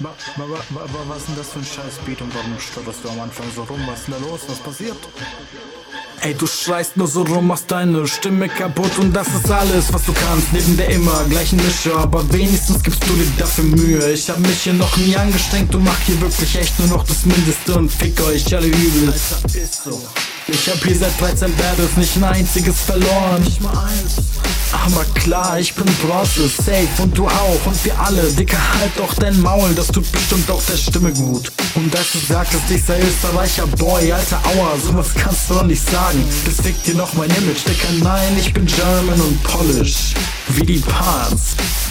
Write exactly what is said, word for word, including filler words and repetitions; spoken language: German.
wa, wa, wa, wa, was ist denn das für ein scheiß Beat und warum stotterst du am Anfang so rum? Was ist denn da los? Was passiert? Ey, du schreist nur so rum, machst deine Stimme kaputt und das ist alles, was du kannst, neben der immer gleichen Mische, aber wenigstens gibst du dir dafür Mühe. Ich hab mich hier noch nie angestrengt und mach hier wirklich echt nur noch das Mindeste und fick euch alle übel. Alter, ist so. Ich hab hier seit dreizehn Battles nicht ein einziges verloren, nicht mal eins. Aber klar, ich bin Bronze, safe und du auch und wir alle. Dicker, halt doch dein Maul, das tut bestimmt auch der Stimme gut. Und dass du sagtest, ich sei Österreicher Boy, alter Aua, sowas kannst du doch nicht sagen. Das fickt dir noch mein Image, Dicker, nein, ich bin German und Polish, wie die Parts.